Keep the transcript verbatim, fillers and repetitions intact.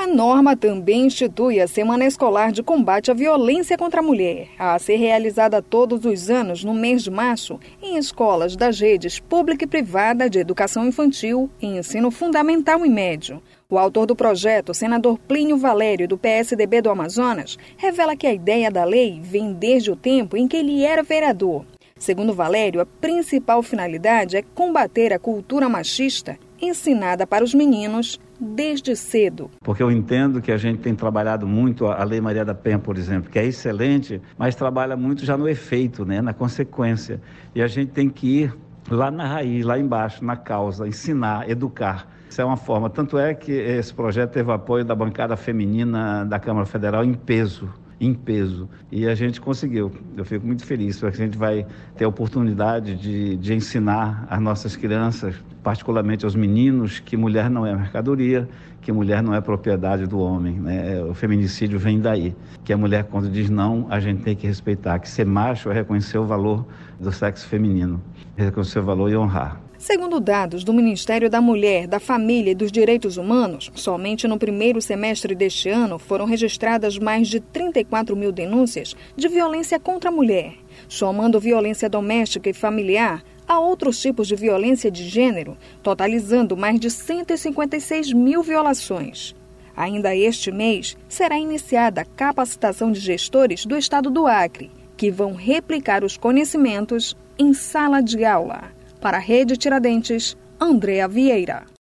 A norma também institui a Semana Escolar de Combate à Violência contra a Mulher, a ser realizada todos os anos no mês de março em escolas das redes pública e privada de educação infantil e ensino fundamental e médio. O autor do projeto, senador Plínio Valério, do P S D B do Amazonas, revela que a ideia da lei vem desde o tempo em que ele era vereador. Segundo Valério, a principal finalidade é combater a cultura machista ensinada para os meninos desde cedo. Porque eu entendo que a gente tem trabalhado muito a Lei Maria da Penha, por exemplo, que é excelente, mas trabalha muito já no efeito, né, na consequência. E a gente tem que ir lá na raiz, lá embaixo, na causa, ensinar, educar. Isso é uma forma. Tanto é que esse projeto teve apoio da bancada feminina da Câmara Federal em peso. em peso, e a gente conseguiu. Eu fico muito feliz, porque a gente vai ter a oportunidade de, de ensinar as nossas crianças, particularmente aos meninos, que mulher não é mercadoria, que mulher não é propriedade do homem, né? O feminicídio vem daí, que a mulher, quando diz não, a gente tem que respeitar, que ser macho é reconhecer o valor do sexo feminino, reconhecer o valor e honrar. Segundo dados do Ministério da Mulher, da Família e dos Direitos Humanos, somente no primeiro semestre deste ano foram registradas mais de trinta e quatro mil denúncias de violência contra a mulher, somando violência doméstica e familiar a outros tipos de violência de gênero, totalizando mais de cento e cinquenta e seis mil violações. Ainda este mês, será iniciada a capacitação de gestores do estado do Acre, que vão replicar os conhecimentos em sala de aula. Para a Rede Tiradentes, Andréa Vieira.